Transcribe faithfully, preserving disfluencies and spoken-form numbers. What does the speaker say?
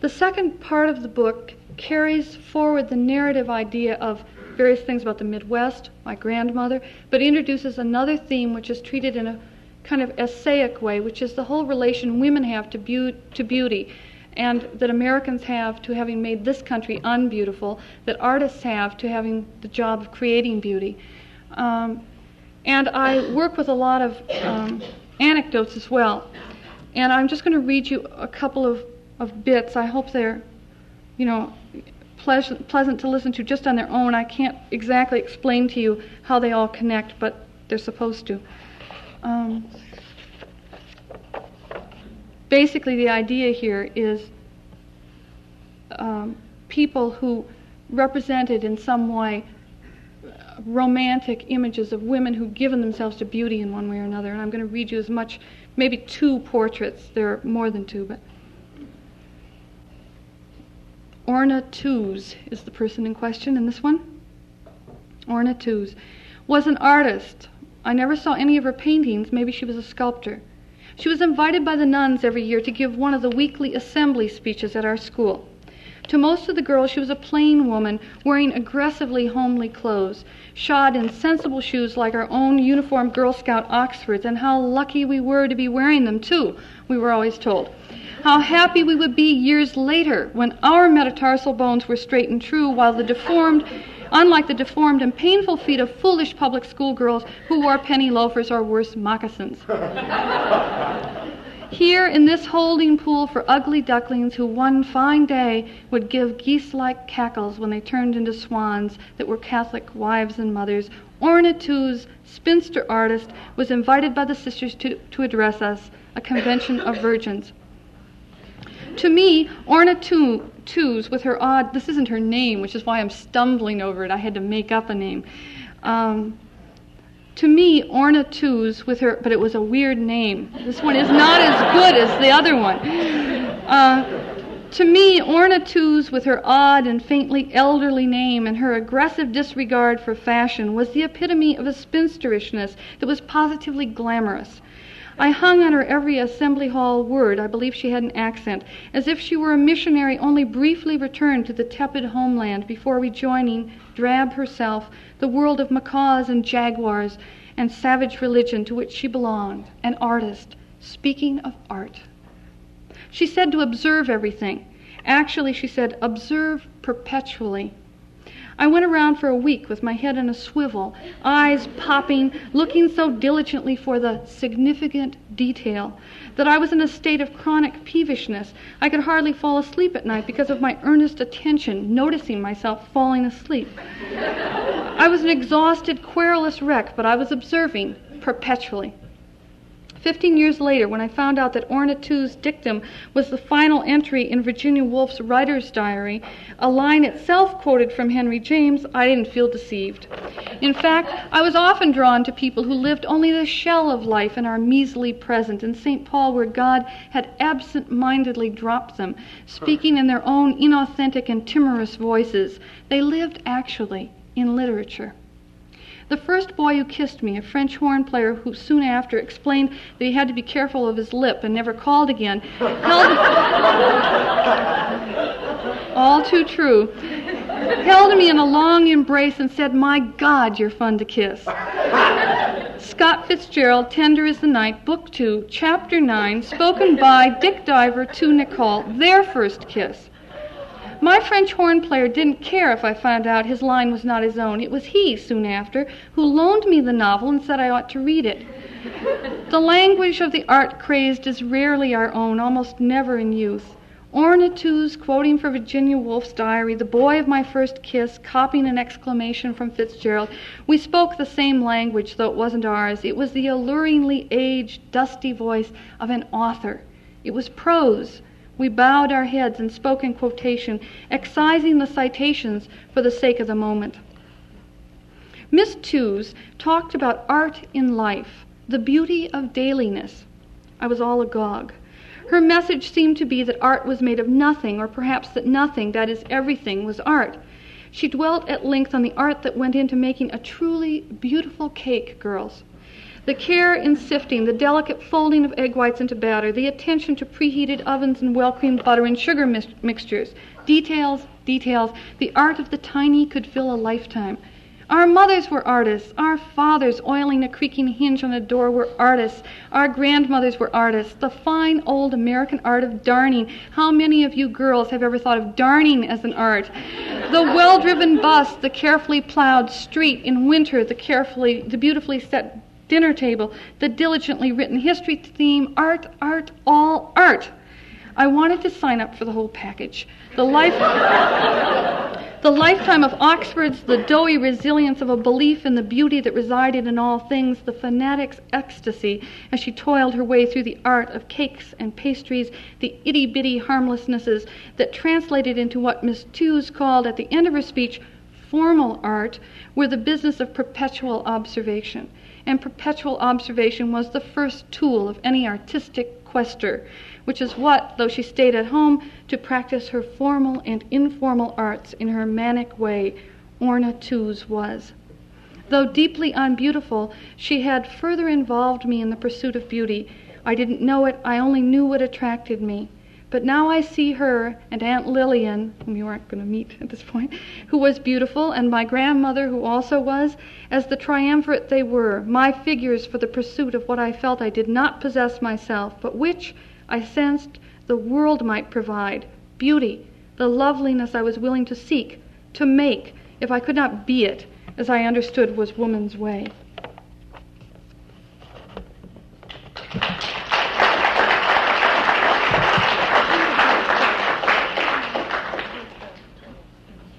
The second part of the book carries forward the narrative idea of various things about the Midwest, my grandmother, but introduces another theme which is treated in a kind of essaic way, which is the whole relation women have to, be- to beauty, and that Americans have to having made this country unbeautiful, that artists have to having the job of creating beauty. Um, and I work with a lot of um, anecdotes as well. And I'm just going to read you a couple of, of bits. I hope they're, you know, pleasant, pleasant to listen to just on their own. I can't exactly explain to you how they all connect, but they're supposed to. Um, basically, the idea here is um, people who represented in some way romantic images of women who've given themselves to beauty in one way or another. And I'm going to read you as much, maybe two portraits. There are more than two, but Orna Toos is the person in question in this one. Orna Toos was an artist. I never saw any of her paintings. Maybe she was a sculptor. She was invited by the nuns every year to give one of the weekly assembly speeches at our school. To most of the girls, she was a plain woman wearing aggressively homely clothes, shod in sensible shoes like our own uniformed Girl Scout Oxfords, and how lucky we were to be wearing them, too, we were always told. How happy we would be years later when our metatarsal bones were straight and true, while the deformed, unlike the deformed and painful feet of foolish public school girls who wore penny loafers or worse, moccasins. Here in this holding pool for ugly ducklings who one fine day would give geese-like cackles when they turned into swans that were Catholic wives and mothers, Orna Toos, spinster artist, was invited by the sisters to, to address us, a convention of virgins. To me, Orna Toos, with her odd, this isn't her name, which is why I'm stumbling over it. I had to make up a name. Um, to me, Orna Toos, with her, but it was a weird name. This one is not as good as the other one. Uh, to me, Orna Toos, with her odd and faintly elderly name and her aggressive disregard for fashion, was the epitome of a spinsterishness that was positively glamorous. I hung on her every assembly hall word. I believe she had an accent, as if she were a missionary only briefly returned to the tepid homeland before rejoining, drab herself, the world of macaws and jaguars and savage religion to which she belonged, an artist, speaking of art. She said to observe everything. Actually, she said, observe perpetually. I went around for a week with my head in a swivel, eyes popping, looking so diligently for the significant detail that I was in a state of chronic peevishness. I could hardly fall asleep at night because of my earnest attention, noticing myself falling asleep. I was an exhausted, querulous wreck, but I was observing perpetually. Fifteen years later, when I found out that Orna Toos' dictum was the final entry in Virginia Woolf's writer's diary, a line itself quoted from Henry James, I didn't feel deceived. In fact, I was often drawn to people who lived only the shell of life in our measly present in Saint Paul, where God had absent-mindedly dropped them, speaking in their own inauthentic and timorous voices. They lived, actually, in literature. The first boy who kissed me, a French horn player who soon after explained that he had to be careful of his lip and never called again, held, all too true, held me in a long embrace and said, "My God, you're fun to kiss." Scott Fitzgerald, Tender is the Night, Book two, Chapter nine, spoken by Dick Diver to Nicole, their first kiss. My French horn player didn't care if I found out his line was not his own. It was he, soon after, who loaned me the novel and said I ought to read it. The language of the art-crazed is rarely our own, almost never in youth. Orna Toos, quoting for Virginia Woolf's diary, the boy of my first kiss, copying an exclamation from Fitzgerald. We spoke the same language, though it wasn't ours. It was the alluringly aged, dusty voice of an author. It was prose. We bowed our heads and spoke in quotation, excising the citations for the sake of the moment. Miss Toos talked about art in life, the beauty of dailiness. I was all agog. Her message seemed to be that art was made of nothing, or perhaps that nothing, that is everything, was art. She dwelt at length on the art that went into making a truly beautiful cake, girls. The care in sifting, the delicate folding of egg whites into batter, the attention to preheated ovens and well-creamed butter and sugar mis- mixtures. Details, details. The art of the tiny could fill a lifetime. Our mothers were artists. Our fathers oiling a creaking hinge on a door were artists. Our grandmothers were artists. The fine old American art of darning. How many of you girls have ever thought of darning as an art? The well-driven bus, the carefully plowed street in winter, the carefully, the beautifully set dinner table, the diligently written history theme, art, art, all art. I wanted to sign up for the whole package. The life, the lifetime of Oxford's, the doughy resilience of a belief in the beauty that resided in all things, the fanatic's ecstasy as she toiled her way through the art of cakes and pastries, the itty-bitty harmlessnesses that translated into what Miss Tews called at the end of her speech, formal art, were the business of perpetual observation. And perpetual observation was the first tool of any artistic quester, which is what, though she stayed at home to practice her formal and informal arts in her manic way, Orna Tews was. Though deeply unbeautiful, she had further involved me in the pursuit of beauty. I didn't know it, I only knew what attracted me. But now I see her and Aunt Lillian, whom you aren't going to meet at this point, who was beautiful, and my grandmother, who also was, as the triumvirate they were, my figures for the pursuit of what I felt I did not possess myself, but which, I sensed, the world might provide, beauty, the loveliness I was willing to seek, to make, if I could not be it, as I understood was woman's way.